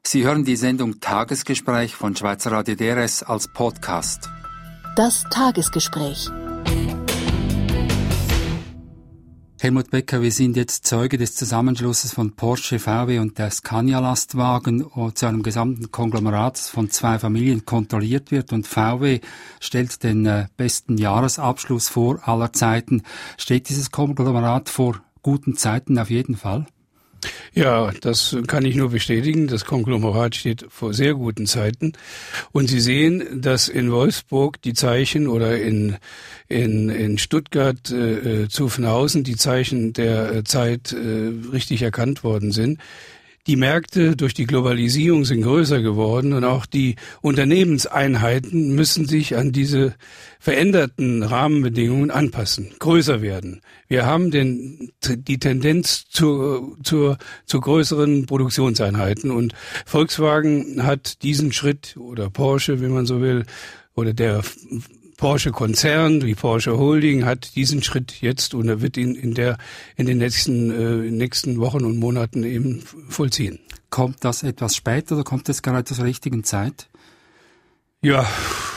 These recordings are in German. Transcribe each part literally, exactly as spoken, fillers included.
Sie hören die Sendung Tagesgespräch von Schweizer Radio D R S als Podcast. Das Tagesgespräch. Helmut Becker, wir sind jetzt Zeuge des Zusammenschlusses von Porsche, V W und der Scania-Lastwagen zu einem gesamten Konglomerat, das von zwei Familien kontrolliert wird. Und V W stellt den äh, besten Jahresabschluss vor aller Zeiten. Steht dieses Konglomerat vor guten Zeiten auf jeden Fall? Ja, das kann ich nur bestätigen. Das Konglomerat steht vor sehr guten Zeiten. Und Sie sehen, dass in Wolfsburg die Zeichen oder in in in Stuttgart, äh, Zuffenhausen die Zeichen der Zeit äh, richtig erkannt worden sind. Die Märkte durch die Globalisierung sind größer geworden und auch die Unternehmenseinheiten müssen sich an diese veränderten Rahmenbedingungen anpassen, größer werden. Wir haben den, die Tendenz zur, zur, zu größeren Produktionseinheiten und Volkswagen hat diesen Schritt, oder Porsche, wenn man so will, oder der Porsche-Konzern, die Porsche Holding hat diesen Schritt jetzt und er wird ihn in der in den nächsten äh, nächsten Wochen und Monaten eben vollziehen. Kommt das etwas später oder kommt das gerade zur richtigen Zeit? Ja,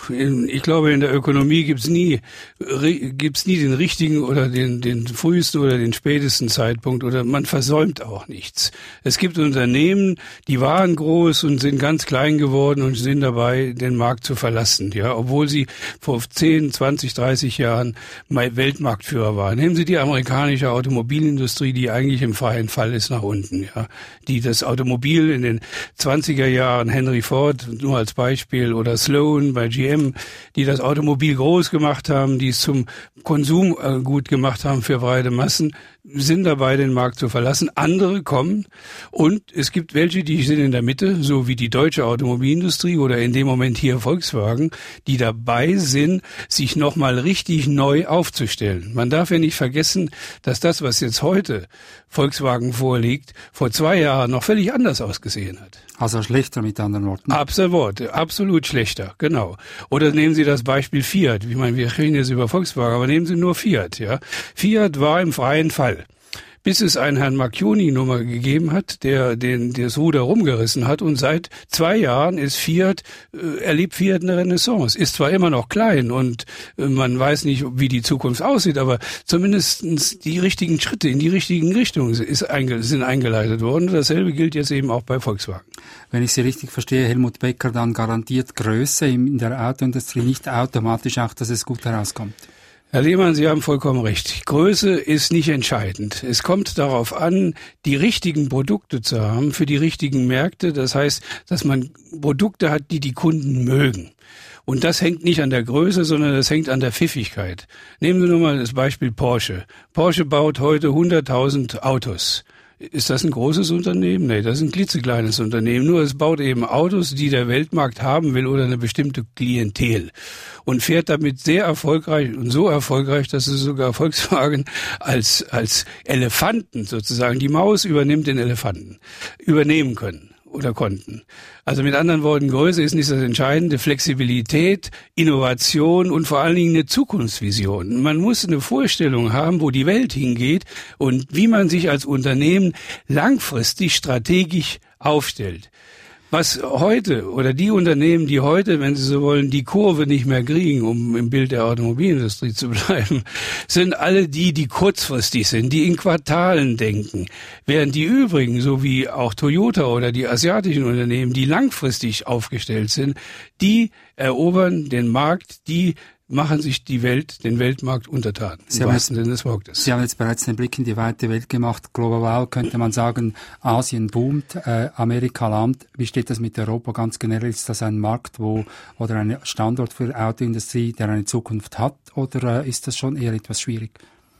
ich glaube, in der Ökonomie gibt's nie gibt's nie den richtigen oder den den frühesten oder den spätesten Zeitpunkt oder man versäumt auch nichts. Es gibt Unternehmen, die waren groß und sind ganz klein geworden und sind dabei, den Markt zu verlassen, ja, obwohl sie vor zehn, zwanzig, dreißig Jahren mal Weltmarktführer waren. Nehmen Sie die amerikanische Automobilindustrie, die eigentlich im freien Fall ist, nach unten, ja, die das Automobil in den zwanziger Jahren, Henry Ford nur als Beispiel oder Sloan bei G M, die das Automobil groß gemacht haben, die es zum Konsumgut gemacht haben für breite Massen, sind dabei, den Markt zu verlassen. Andere kommen und es gibt welche, die sind in der Mitte, so wie die deutsche Automobilindustrie oder in dem Moment hier Volkswagen, die dabei sind, sich nochmal richtig neu aufzustellen. Man darf ja nicht vergessen, dass das, was jetzt heute Volkswagen vorliegt, vor zwei Jahren noch völlig anders ausgesehen hat. Also schlechter mit anderen Worten. Absolut, absolut schlechter, genau. Oder nehmen Sie das Beispiel Fiat. Ich meine, wir reden jetzt über Volkswagen, aber nehmen Sie nur Fiat, ja. Fiat war im freien Fall. Bis es einen Herrn Marchioni Nummer gegeben hat, der den das Ruder rumgerissen hat und seit zwei Jahren ist Fiat äh, erlebt Fiat eine Renaissance. Ist zwar immer noch klein und äh, man weiß nicht, wie die Zukunft aussieht, aber zumindest die richtigen Schritte in die richtigen Richtungen ist einge, sind eingeleitet worden. Dasselbe gilt jetzt eben auch bei Volkswagen. Wenn ich Sie richtig verstehe, Helmut Becker, dann garantiert Größe in der Autoindustrie nicht automatisch auch, dass es gut herauskommt. Herr Lehmann, Sie haben vollkommen recht. Größe ist nicht entscheidend. Es kommt darauf an, die richtigen Produkte zu haben für die richtigen Märkte. Das heißt, dass man Produkte hat, die die Kunden mögen. Und das hängt nicht an der Größe, sondern das hängt an der Pfiffigkeit. Nehmen Sie nur mal das Beispiel Porsche. Porsche baut heute hunderttausend Autos. Ist das ein großes Unternehmen? Nee, das ist ein klitzekleines Unternehmen. Nur es baut eben Autos, die der Weltmarkt haben will oder eine bestimmte Klientel. Und fährt damit sehr erfolgreich und so erfolgreich, dass es sogar Volkswagen als, als Elefanten sozusagen, die Maus übernimmt den Elefanten, übernehmen können oder konnten. Also mit anderen Worten, Größe ist nicht das Entscheidende, Flexibilität, Innovation und vor allen Dingen eine Zukunftsvision. Man muss eine Vorstellung haben, wo die Welt hingeht und wie man sich als Unternehmen langfristig strategisch aufstellt. Was heute oder die Unternehmen, die heute, wenn Sie so wollen, die Kurve nicht mehr kriegen, um im Bild der Automobilindustrie zu bleiben, sind alle die, die kurzfristig sind, die in Quartalen denken. Während die übrigen, so wie auch Toyota oder die asiatischen Unternehmen, die langfristig aufgestellt sind, die erobern den Markt, die machen sich die Welt, den Weltmarkt untertan. Sie haben, jetzt, Sie haben jetzt bereits den Blick in die weite Welt gemacht. Global könnte man sagen, Asien boomt, äh, Amerika lahmt. Wie steht das mit Europa ganz generell? Ist das ein Markt, wo oder ein Standort für Autoindustrie, der eine Zukunft hat, oder äh, ist das schon eher etwas schwierig?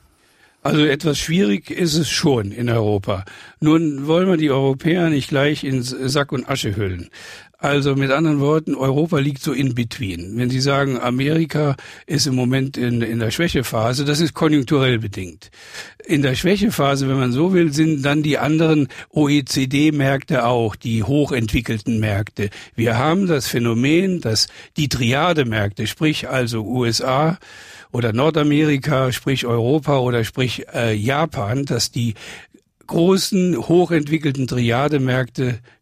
Also etwas schwierig ist es schon in Europa. Nun wollen wir die Europäer nicht gleich in Sack und Asche hüllen. Also mit anderen Worten, Europa liegt so in between. Wenn Sie sagen, Amerika ist im Moment in, in der Schwächephase, das ist konjunkturell bedingt. In der Schwächephase, wenn man so will, sind dann die anderen O E C D-Märkte auch, die hochentwickelten Märkte. Wir haben das Phänomen, dass die Triade-Märkte, sprich also U S A oder Nordamerika, sprich Europa oder sprich äh, Japan, dass die großen, hochentwickelten Triade-Märkte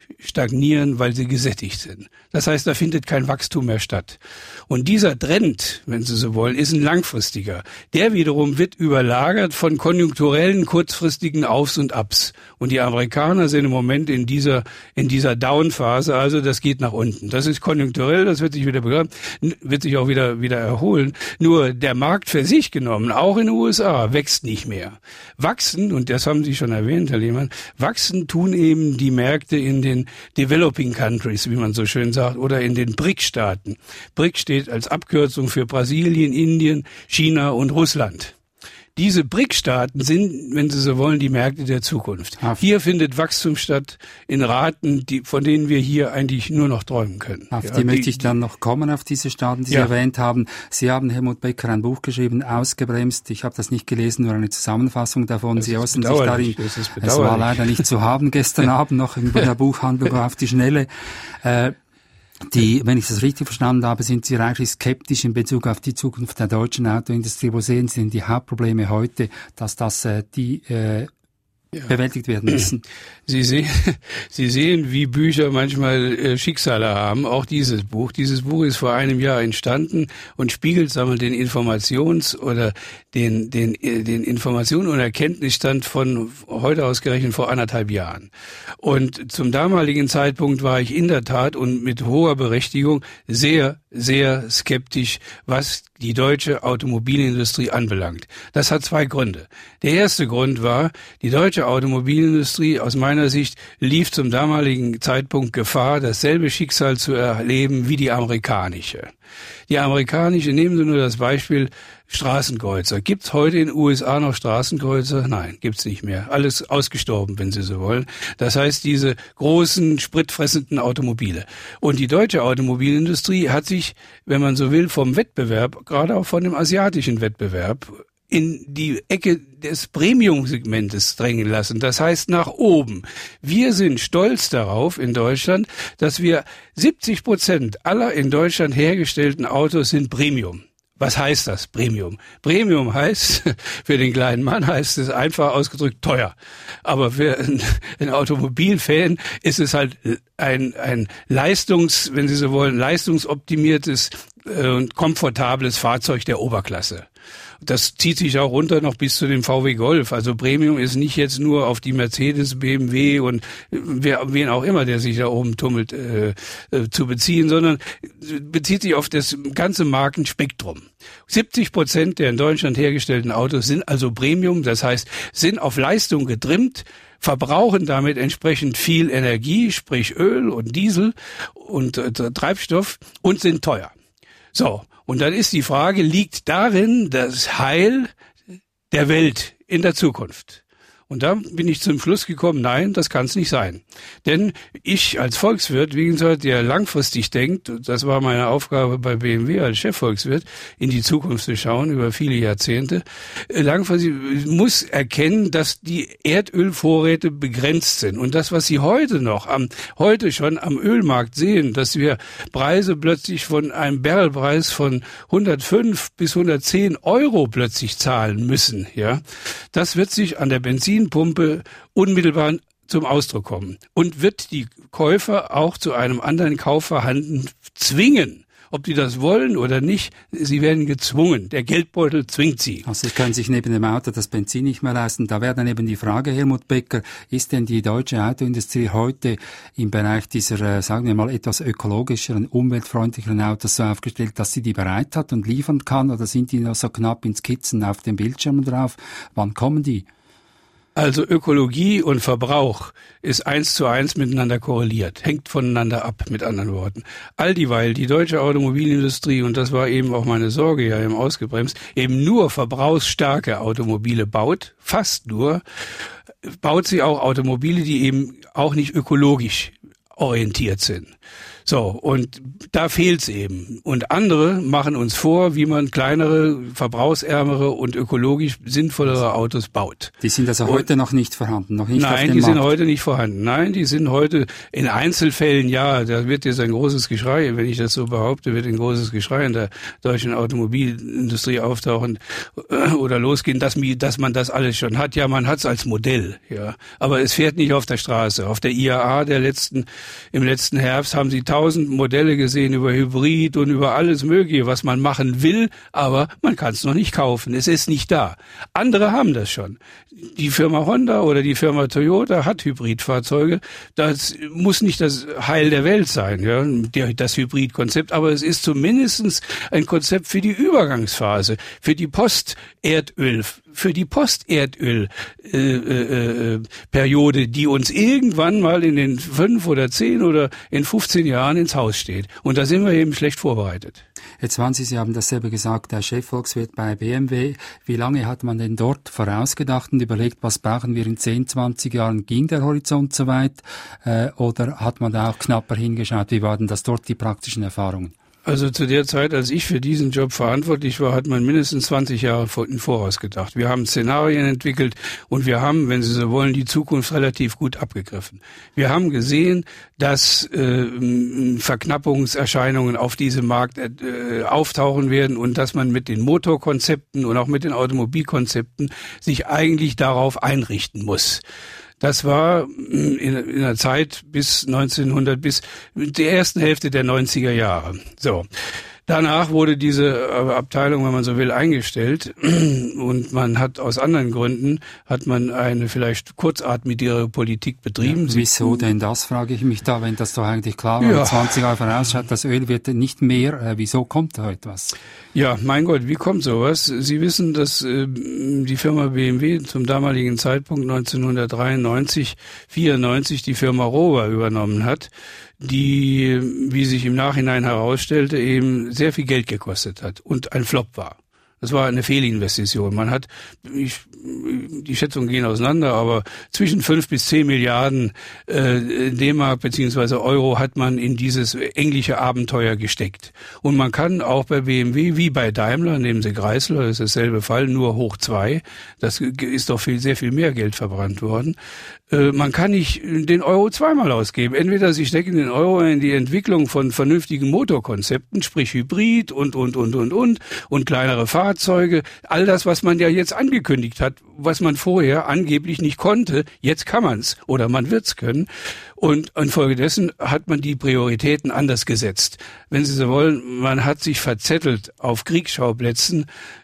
stagnieren, weil sie gesättigt sind. Das heißt, da findet kein Wachstum mehr statt. Und dieser Trend, wenn Sie so wollen, ist ein langfristiger. Der wiederum wird überlagert von konjunkturellen, kurzfristigen Aufs und Abs. Und die Amerikaner sind im Moment in dieser, in dieser Down-Phase, also das geht nach unten. Das ist konjunkturell, das wird sich wieder begraben, wird sich auch wieder, wieder erholen. Nur der Markt für sich genommen, auch in den U S A, wächst nicht mehr. Wachsen, und das haben Sie schon erwähnt, Herr Lehmann, wachsen tun eben die Märkte in den Developing Countries, wie man so schön sagt, oder in den B R I C-Staaten. B R I C steht als Abkürzung für Brasilien, Indien, China und Russland. Diese B R I C-Staaten sind, wenn Sie so wollen, die Märkte der Zukunft. Auf. Hier findet Wachstum statt in Raten, die, von denen wir hier eigentlich nur noch träumen können. Auf ja, die, die möchte ich dann noch kommen, auf diese Staaten, die ja. Sie erwähnt haben. Sie haben, Helmut Becker, ein Buch geschrieben, Ausgebremst. Ich habe das nicht gelesen, nur eine Zusammenfassung davon. Das Sie äußern sich darin. Es war leider nicht zu haben gestern Abend noch in der Buchhandlung auf die Schnelle. Äh, Die, wenn ich das richtig verstanden habe, sind Sie reichlich skeptisch in Bezug auf die Zukunft der deutschen Autoindustrie. Wo sehen Sie denn die Hauptprobleme heute, dass das äh, die äh, ja. bewältigt werden müssen? Sie sehen, Sie sehen, wie Bücher manchmal äh, Schicksale haben. Auch dieses Buch. Dieses Buch ist vor einem Jahr entstanden und spiegelt, sagen wir, den Informations- oder den, den, den Informationen und Erkenntnisstand von heute ausgerechnet vor anderthalb Jahren. Und zum damaligen Zeitpunkt war ich in der Tat und mit hoher Berechtigung sehr, sehr skeptisch, was die deutsche Automobilindustrie anbelangt. Das hat zwei Gründe. Der erste Grund war, die deutsche Automobilindustrie aus meiner Sicht lief zum damaligen Zeitpunkt Gefahr, dasselbe Schicksal zu erleben wie die amerikanische. Die amerikanische, nehmen Sie nur das Beispiel Straßenkreuzer. Gibt's heute in den U S A noch Straßenkreuzer? Nein, gibt's nicht mehr. Alles ausgestorben, wenn Sie so wollen. Das heißt, diese großen, spritfressenden Automobile. Und die deutsche Automobilindustrie hat sich, wenn man so will, vom Wettbewerb, gerade auch von dem asiatischen Wettbewerb, in die Ecke des Premium-Segmentes drängen lassen. Das heißt nach oben. Wir sind stolz darauf in Deutschland, dass wir siebzig Prozent aller in Deutschland hergestellten Autos sind Premium. Was heißt das, Premium? Premium heißt, für den kleinen Mann heißt es einfach ausgedrückt teuer. Aber für einen Automobilfan ist es halt ein, ein Leistungs, wenn Sie so wollen, leistungsoptimiertes und komfortables Fahrzeug der Oberklasse. Das zieht sich auch runter noch bis zu dem V W Golf. Also Premium ist nicht jetzt nur auf die Mercedes, B M W und wer, wen auch immer, der sich da oben tummelt, äh, äh, zu beziehen, sondern bezieht sich auf das ganze Markenspektrum. siebzig Prozent der in Deutschland hergestellten Autos sind also Premium, das heißt, sind auf Leistung getrimmt, verbrauchen damit entsprechend viel Energie, sprich Öl und Diesel und äh, Treibstoff und sind teuer. So, und dann ist die Frage, liegt darin das Heil der Welt in der Zukunft? Und da bin ich zum Schluss gekommen, nein, das kann es nicht sein. Denn ich als Volkswirt, wie gesagt, der langfristig denkt, das war meine Aufgabe bei B M W als Chefvolkswirt, in die Zukunft zu schauen über viele Jahrzehnte, langfristig muss erkennen, dass die Erdölvorräte begrenzt sind. Und das, was Sie heute noch, am heute schon am Ölmarkt sehen, dass wir Preise plötzlich von einem Barrelpreis von hundertfünf bis hundertzehn Euro plötzlich zahlen müssen, ja, das wird sich an der Benzin Pumpe unmittelbar zum Ausdruck kommen und wird die Käufer auch zu einem anderen Kaufverhalten zwingen. Ob die das wollen oder nicht, sie werden gezwungen. Der Geldbeutel zwingt sie. Also sie können sich neben dem Auto das Benzin nicht mehr leisten. Da wäre dann eben die Frage, Helmut Becker, ist denn die deutsche Autoindustrie heute im Bereich dieser, sagen wir mal, etwas ökologischeren, umweltfreundlicheren Autos so aufgestellt, dass sie die bereit hat und liefern kann? Oder sind die noch so knapp in Skizzen auf den Bildschirmen drauf? Wann kommen die? Also Ökologie und Verbrauch ist eins zu eins miteinander korreliert, hängt voneinander ab, mit anderen Worten. All dieweil die deutsche Automobilindustrie, und das war eben auch meine Sorge ja im Ausgebremst, eben nur verbrauchsstarke Automobile baut, fast nur, baut sie auch Automobile, die eben auch nicht ökologisch orientiert sind. So, und da fehlt's eben. Und andere machen uns vor, wie man kleinere, verbrauchsärmere und ökologisch sinnvollere Autos baut. Die sind also heute und, noch nicht vorhanden, noch nicht nein, auf dem die Markt. sind heute nicht vorhanden. Nein, die sind heute in Einzelfällen, ja, da wird jetzt ein großes Geschrei, wenn ich das so behaupte, wird ein großes Geschrei in der deutschen Automobilindustrie auftauchen äh, oder losgehen, dass, dass man das alles schon hat. Ja, man hat's als Modell, ja. Aber es fährt nicht auf der Straße. Auf der I A A der letzten, im letzten Herbst haben sie tausend Modelle gesehen über Hybrid und über alles Mögliche, was man machen will, aber man kann es noch nicht kaufen. Es ist nicht da. Andere haben das schon. Die Firma Honda oder die Firma Toyota hat Hybridfahrzeuge. Das muss nicht das Heil der Welt sein, ja, das Hybridkonzept, aber es ist zumindest ein Konzept für die Übergangsphase, für die Post-Erdöl, für die Post-Erdöl äh, äh, Periode, die uns irgendwann mal in den fünf oder zehn oder in fünfzehn Jahren ins Haus steht. Und da sind wir eben schlecht vorbereitet. Jetzt waren Sie, Sie haben das selber gesagt, der Chefvolkswirt bei B M W. Wie lange hat man denn dort vorausgedacht und überlegt, was brauchen wir in zehn, zwanzig Jahren? Ging der Horizont so weit? Äh, oder hat man da auch knapper hingeschaut? Wie waren das dort die praktischen Erfahrungen? Also zu der Zeit, als ich für diesen Job verantwortlich war, hat man mindestens zwanzig Jahre im Voraus gedacht. Wir haben Szenarien entwickelt und wir haben, wenn Sie so wollen, die Zukunft relativ gut abgegriffen. Wir haben gesehen, dass äh, Verknappungserscheinungen auf diesem Markt äh, auftauchen werden und dass man mit den Motorkonzepten und auch mit den Automobilkonzepten sich eigentlich darauf einrichten muss. Das war in, in der Zeit bis neunzehnhundert, bis der ersten Hälfte der neunziger Jahre. So. Danach wurde diese Abteilung, wenn man so will, eingestellt und man hat aus anderen Gründen, hat man eine vielleicht kurzatmigere Politik betrieben. Ja, wieso denn das, frage ich mich da, wenn das doch eigentlich klar war, ja. zwanzig Jahre vorausschaut, das Öl wird nicht mehr, äh, wieso kommt da etwas? Ja, mein Gott, wie kommt sowas? Sie wissen, dass äh, die Firma B M W zum damaligen Zeitpunkt neunzehnhundertdreiundneunzig, vierundneunzig die Firma Rover übernommen hat, die, wie sich im Nachhinein herausstellte, eben sehr viel Geld gekostet hat und ein Flop war. Das war eine Fehlinvestition. Man hat, ich, die Schätzungen gehen auseinander, aber zwischen fünf bis zehn Milliarden äh, D-Mark beziehungsweise Euro hat man in dieses englische Abenteuer gesteckt. Und man kann auch bei B M W, wie bei Daimler, nehmen Sie Chrysler, das ist dasselbe Fall, nur hoch zwei. Das ist doch viel, sehr viel mehr Geld verbrannt worden. Äh, man kann nicht den Euro zweimal ausgeben. Entweder Sie stecken den Euro in die Entwicklung von vernünftigen Motorkonzepten, sprich Hybrid und, und, und, und, und, und kleinere Fahrzeuge. Fahrzeuge, all das, was man ja jetzt angekündigt hat, was man vorher angeblich nicht konnte, jetzt kann man's oder man wird's können. Und infolgedessen hat man die Prioritäten anders gesetzt. Wenn Sie so wollen, man hat sich verzettelt auf Kriegsschauplätzen,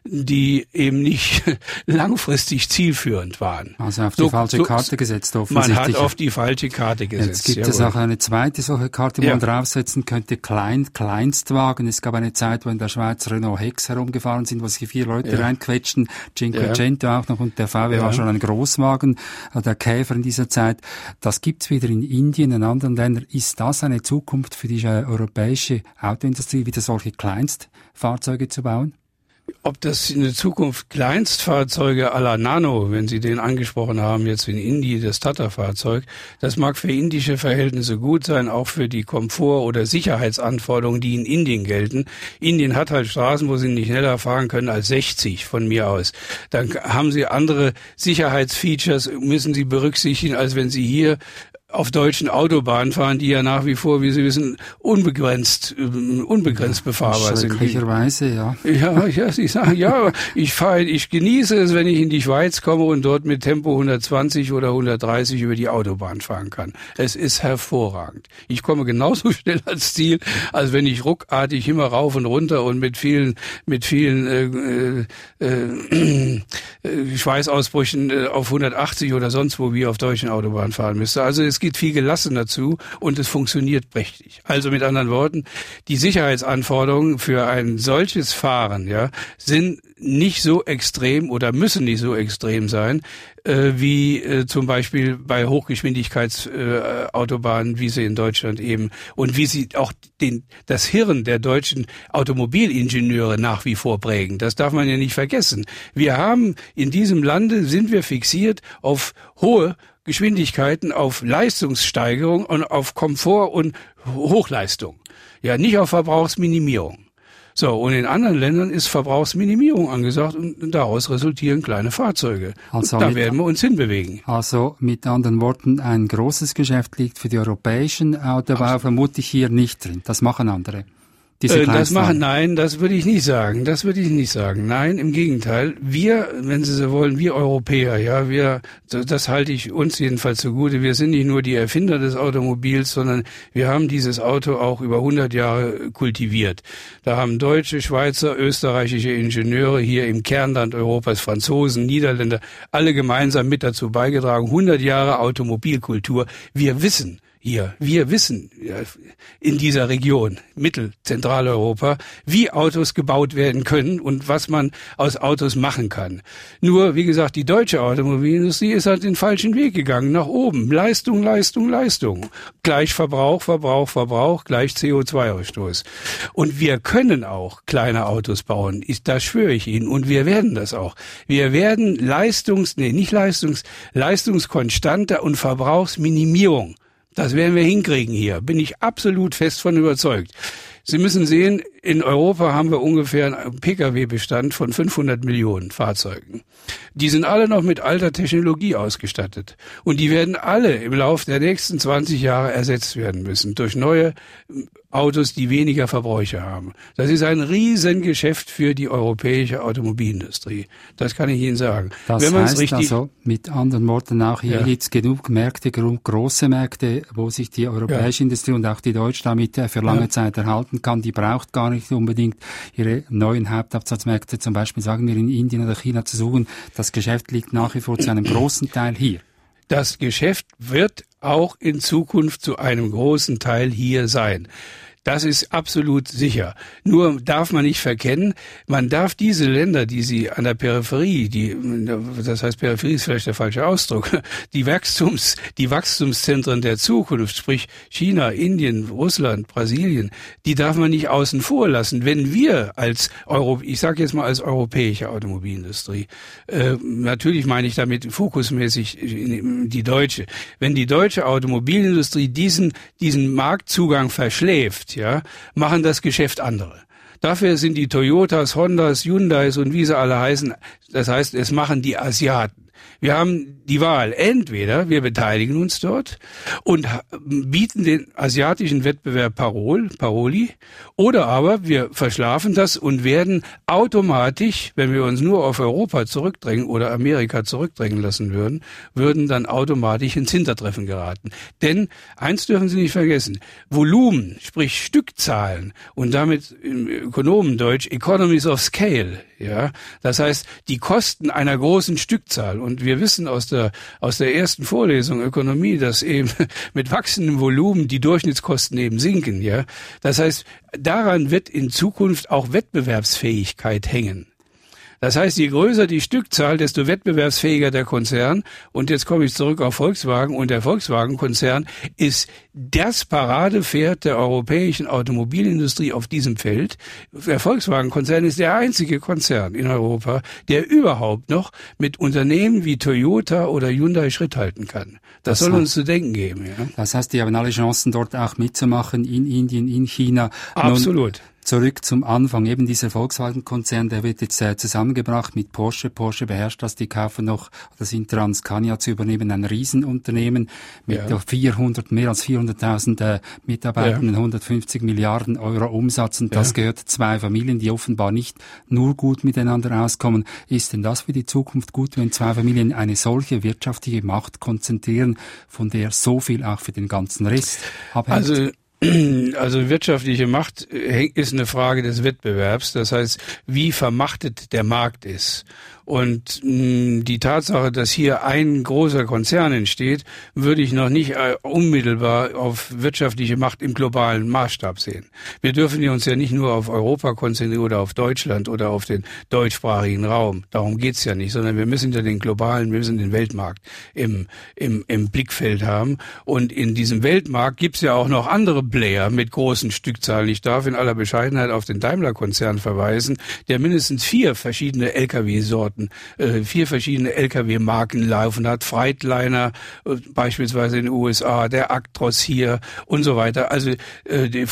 die eben nicht langfristig zielführend waren. Also auf die so, falsche so, Karte gesetzt, offensichtlich. Man hat auf die falsche Karte gesetzt. Jetzt gibt jawohl. es auch eine zweite solche Karte, wo ja. man draufsetzen könnte, Klein, Kleinstwagen. Es gab eine Zeit, wo in der Schweiz Renault Hex herumgefahren sind, wo sich vier Leute ja. reinquetschten, Cinquecento ja. auch noch, und der V W ja. war schon ein Großwagen, der Käfer in dieser Zeit. Das gibt's wieder in Indien, in anderen Ländern. Ist das eine Zukunft für die europäische Autoindustrie, wieder solche Kleinstfahrzeuge zu bauen? Ob das in der Zukunft Kleinstfahrzeuge à la Nano, wenn Sie den angesprochen haben, jetzt in Indien, das Tata-Fahrzeug, das mag für indische Verhältnisse gut sein, auch für die Komfort- oder Sicherheitsanforderungen, die in Indien gelten. Indien hat halt Straßen, wo Sie nicht schneller fahren können als sechzig von mir aus. Dann haben Sie andere Sicherheitsfeatures, müssen Sie berücksichtigen, als wenn Sie hier auf deutschen Autobahnen fahren, die ja nach wie vor, wie Sie wissen, unbegrenzt, unbegrenzt ja, befahrbar sind. Schrecklicherweise, ja. Ja, ja, Sie sagen, ja, ich fahre, ich genieße es, wenn ich in die Schweiz komme und dort mit Tempo hundertzwanzig oder hundertdreißig über die Autobahn fahren kann. Es ist hervorragend. Ich komme genauso schnell als Ziel, als wenn ich ruckartig immer rauf und runter und mit vielen, mit vielen äh, äh, äh, Schweißausbrüchen äh, auf hundertachtzig oder sonst wo wie auf deutschen Autobahnen fahren müsste. Also es geht viel gelassen dazu und es funktioniert prächtig. Also mit anderen Worten, die Sicherheitsanforderungen für ein solches Fahren, ja, sind nicht so extrem oder müssen nicht so extrem sein, äh, wie äh, zum Beispiel bei Hochgeschwindigkeitsautobahnen, äh, wie sie in Deutschland eben, und wie sie auch den, das Hirn der deutschen Automobilingenieure nach wie vor prägen. Das darf man ja nicht vergessen. Wir haben in diesem Lande, sind wir fixiert auf hohe Geschwindigkeiten auf Leistungssteigerung und auf Komfort und Hochleistung. Ja, nicht auf Verbrauchsminimierung. So, und in anderen Ländern ist Verbrauchsminimierung angesagt und daraus resultieren kleine Fahrzeuge. Also da werden wir uns hinbewegen. Also mit anderen Worten, ein großes Geschäft liegt für die europäischen Autobauer vermutlich hier nicht drin. Das machen andere. Äh, das machen, nein, das würde ich nicht sagen. Das würde ich nicht sagen. Nein, im Gegenteil. Wir, wenn Sie so wollen, wir Europäer, ja, wir, das halte ich uns jedenfalls zugute. Wir sind nicht nur die Erfinder des Automobils, sondern wir haben dieses Auto auch über hundert Jahre kultiviert. Da haben deutsche, Schweizer, österreichische Ingenieure hier im Kernland Europas, Franzosen, Niederländer, alle gemeinsam mit dazu beigetragen. hundert Jahre Automobilkultur. Wir wissen, Hier, wir wissen ja, in dieser Region, Mittel-, Zentraleuropa, wie Autos gebaut werden können und was man aus Autos machen kann. Nur, wie gesagt, die deutsche Automobilindustrie ist halt den falschen Weg gegangen, nach oben. Leistung, Leistung, Leistung. Gleich Verbrauch, Verbrauch, Verbrauch, gleich C O zwei Ausstoß. Und wir können auch kleine Autos bauen, das schwöre ich Ihnen. Und wir werden das auch. Wir werden Leistungs-, nee, nicht Leistungs-, Leistungskonstante und Verbrauchsminimierung. Das werden wir hinkriegen hier, bin ich absolut fest von überzeugt. Sie müssen sehen, in Europa haben wir ungefähr einen Pkw-Bestand von fünfhundert Millionen Fahrzeugen. Die sind alle noch mit alter Technologie ausgestattet. Und die werden alle im Laufe der nächsten zwanzig Jahre ersetzt werden müssen durch neue Autos, die weniger Verbräuche haben. Das ist ein Riesengeschäft für die europäische Automobilindustrie. Das kann ich Ihnen sagen. Das Wenn heißt richtig also, mit anderen Worten auch, hier ja. gibt's genug Märkte, große Märkte, wo sich die europäische ja. Industrie und auch die deutsche damit für lange ja. Zeit erhalten kann. Die braucht gar nicht unbedingt ihre neuen Hauptabsatzmärkte, zum Beispiel sagen wir in Indien oder China zu suchen. Das Geschäft liegt nach wie vor zu einem großen Teil hier. Das Geschäft wird auch in Zukunft zu einem großen Teil hier sein. Das ist absolut sicher. Nur darf man nicht verkennen, man darf diese Länder, die sie an der Peripherie, die, das heißt Peripherie ist vielleicht der falsche Ausdruck, die Wachstums, die Wachstumszentren der Zukunft, sprich China, Indien, Russland, Brasilien, die darf man nicht außen vor lassen. Wenn wir als Euro, ich sage jetzt mal als europäische Automobilindustrie, äh, natürlich meine ich damit fokusmäßig die deutsche, wenn die deutsche Automobilindustrie diesen, diesen Marktzugang verschläft, ja, machen das Geschäft andere. Dafür sind die Toyotas, Hondas, Hyundais und wie sie alle heißen, das heißt, es machen die Asiaten. Wir haben die Wahl, entweder wir beteiligen uns dort und bieten den asiatischen Wettbewerb Parol, Paroli, oder aber wir verschlafen das und werden automatisch, wenn wir uns nur auf Europa zurückdrängen oder Amerika zurückdrängen lassen würden, würden dann automatisch ins Hintertreffen geraten. Denn eins dürfen Sie nicht vergessen, Volumen, sprich Stückzahlen und damit im Ökonomendeutsch Economies of Scale, ja, das heißt die Kosten einer großen Stückzahl. Und wir wissen aus der aus der ersten Vorlesung Ökonomie, dass eben mit wachsendem Volumen die Durchschnittskosten eben sinken, ja. Das heißt, daran wird in Zukunft auch Wettbewerbsfähigkeit hängen. Das heißt, je größer die Stückzahl, desto wettbewerbsfähiger der Konzern. Und jetzt komme ich zurück auf Volkswagen. Und der Volkswagen-Konzern ist das Paradepferd der europäischen Automobilindustrie auf diesem Feld. Der Volkswagen-Konzern ist der einzige Konzern in Europa, der überhaupt noch mit Unternehmen wie Toyota oder Hyundai Schritt halten kann. Das, das soll heißt, uns zu denken geben. Ja. Das heißt, die haben alle Chancen, dort auch mitzumachen, in Indien, in China. Absolut. Nun, zurück zum Anfang, eben dieser Volkswagen-Konzern, der wird jetzt äh, zusammengebracht mit Porsche. Porsche beherrscht das, die kaufen noch, oder sind dran, Scania zu übernehmen, ein Riesenunternehmen mit ja. vierhundert, mehr als vierhunderttausend äh, Mitarbeitern, ja. hundertfünfzig Milliarden Euro Umsatz, und das ja. gehört zwei Familien, die offenbar nicht nur gut miteinander auskommen. Ist denn das für die Zukunft gut, wenn zwei Familien eine solche wirtschaftliche Macht konzentrieren, von der so viel auch für den ganzen Rest abhängt? Also Also wirtschaftliche Macht ist eine Frage des Wettbewerbs. Das heißt, wie vermachtet der Markt ist. Und mh, die Tatsache, dass hier ein großer Konzern entsteht, würde ich noch nicht äh, unmittelbar auf wirtschaftliche Macht im globalen Maßstab sehen. Wir dürfen uns ja nicht nur auf Europa konzentrieren oder auf Deutschland oder auf den deutschsprachigen Raum. Darum geht's ja nicht, sondern wir müssen ja den globalen, wir müssen den Weltmarkt im, im, im Blickfeld haben. Und in diesem Weltmarkt gibt's ja auch noch andere Player mit mit großen Stückzahlen. Ich darf in aller Bescheidenheit auf den Daimler-Konzern verweisen, der mindestens vier verschiedene L K W-Sorten, äh, vier verschiedene L K W-Marken laufen hat. Freightliner äh, beispielsweise in den U S A, der Actros hier und so weiter. Also äh, die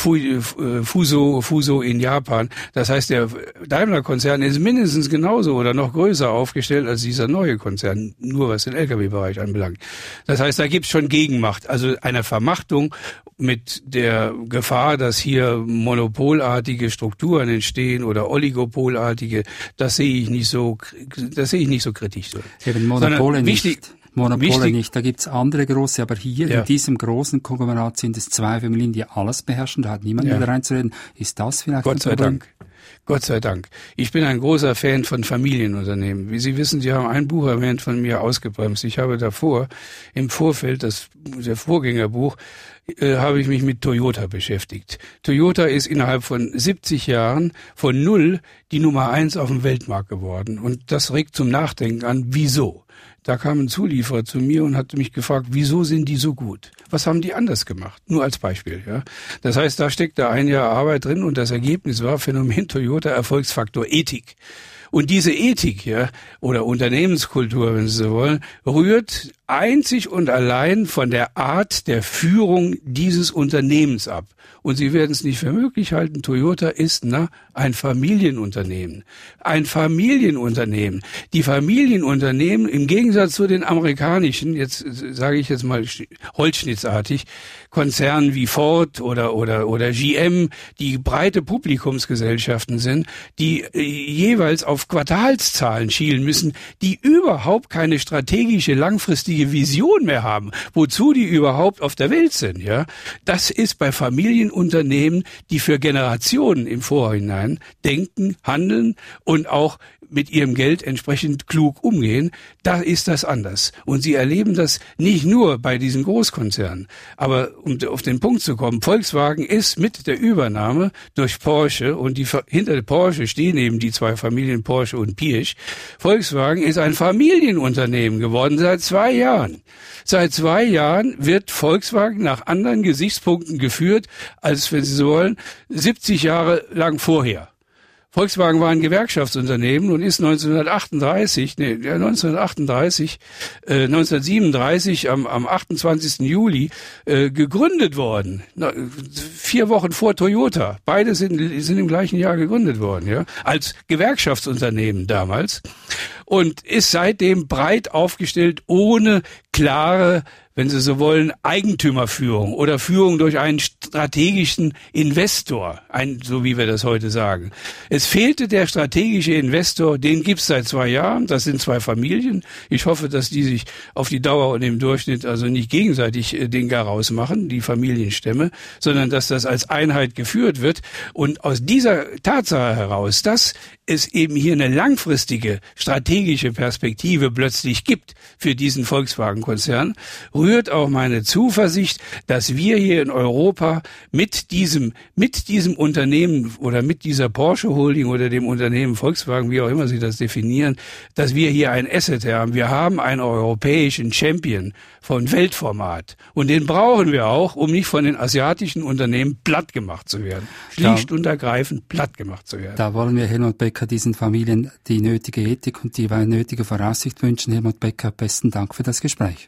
Fuso, Fuso in Japan. Das heißt, der Daimler-Konzern ist mindestens genauso oder noch größer aufgestellt als dieser neue Konzern, nur was den L K W-Bereich anbelangt. Das heißt, da gibt's schon Gegenmacht, also eine Vermachtung mit der Gefahr, dass hier monopolartige Strukturen entstehen oder oligopolartige. Das sehe ich nicht so, das sehe ich nicht so kritisch. Eben Monopole nicht. Wichtig, Monopole wichtig, nicht. Da gibt's andere große, aber hier ja. in diesem großen Konglomerat sind es zwei Familien, die alles beherrschen. Da hat niemand ja. mehr reinzureden. Ist das vielleicht Gott ein sei Problem? Dank. Gott sei Dank. Ich bin ein großer Fan von Familienunternehmen. Wie Sie wissen, Sie haben ein Buch erwähnt von mir, Ausgebremst. Ich habe davor, im Vorfeld, das der Vorgängerbuch, äh, habe ich mich mit Toyota beschäftigt. Toyota ist innerhalb von siebzig Jahren von null die Nummer eins auf dem Weltmarkt geworden. Und das regt zum Nachdenken an, wieso? Da kam ein Zulieferer zu mir und hat mich gefragt, wieso sind die so gut? Was haben die anders gemacht? Nur als Beispiel, ja. Das heißt, da steckt da ein Jahr Arbeit drin und das Ergebnis war Phänomen Toyota Erfolgsfaktor Ethik. Und diese Ethik, ja, oder Unternehmenskultur, wenn Sie so wollen, rührt einzig und allein von der Art der Führung dieses Unternehmens ab. Und Sie werden es nicht für möglich halten, Toyota ist na, ein Familienunternehmen. Ein Familienunternehmen. Die Familienunternehmen, im Gegensatz zu den amerikanischen, jetzt sage ich jetzt mal holzschnittsartig, Konzernen wie Ford oder oder oder G M, die breite Publikumsgesellschaften sind, die äh, jeweils auf Quartalszahlen schielen müssen, die überhaupt keine strategische langfristige Vision mehr haben, wozu die überhaupt auf der Welt sind, ja? Das ist bei Familienunternehmen, die für Generationen im Vorhinein denken, handeln und auch mit ihrem Geld entsprechend klug umgehen, da ist das anders. Und Sie erleben das nicht nur bei diesen Großkonzernen. Aber um auf den Punkt zu kommen, Volkswagen ist mit der Übernahme durch Porsche, und die hinter Porsche stehen eben die zwei Familien Porsche und Pirch, Volkswagen ist ein Familienunternehmen geworden seit zwei Jahren. Seit zwei Jahren wird Volkswagen nach anderen Gesichtspunkten geführt, als, wenn Sie so wollen, siebzig Jahre lang vorher. Volkswagen war ein Gewerkschaftsunternehmen und ist neunzehnhundertachtunddreißig, nee, neunzehnhundertachtunddreißig, äh, neunzehnhundertsiebenunddreißig am, am achtundzwanzigsten Juli äh, gegründet worden. Na, vier Wochen vor Toyota. Beide sind, sind im gleichen Jahr gegründet worden, ja, als Gewerkschaftsunternehmen damals. Und ist seitdem breit aufgestellt, ohne klare, wenn Sie so wollen, Eigentümerführung oder Führung durch einen strategischen Investor, ein, so wie wir das heute sagen. Es fehlte der strategische Investor, den gibt's seit zwei Jahren, das sind zwei Familien. Ich hoffe, dass die sich auf die Dauer und im Durchschnitt also nicht gegenseitig den Garaus machen, die Familienstämme, sondern dass das als Einheit geführt wird. Und aus dieser Tatsache heraus, dass es eben hier eine langfristige strategische Perspektive plötzlich gibt für diesen Volkswagen-Konzern, rührt auch meine Zuversicht, dass wir hier in Europa mit diesem, mit diesem Unternehmen oder mit dieser Porsche Holding oder dem Unternehmen Volkswagen, wie auch immer Sie das definieren, dass wir hier ein Asset haben. Wir haben einen europäischen Champion von Weltformat. Und den brauchen wir auch, um nicht von den asiatischen Unternehmen platt gemacht zu werden. Schlicht und ergreifend platt gemacht zu werden. Da wollen wir Helmut Becker diesen Familien die nötige Ethik und die nötige Voraussicht wünschen. Helmut Becker, besten Dank für das Gespräch.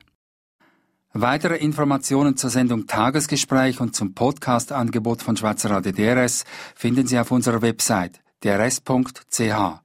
Weitere Informationen zur Sendung Tagesgespräch und zum Podcast-Angebot von Schweizer Radio D R S finden Sie auf unserer Website d r s punkt c h.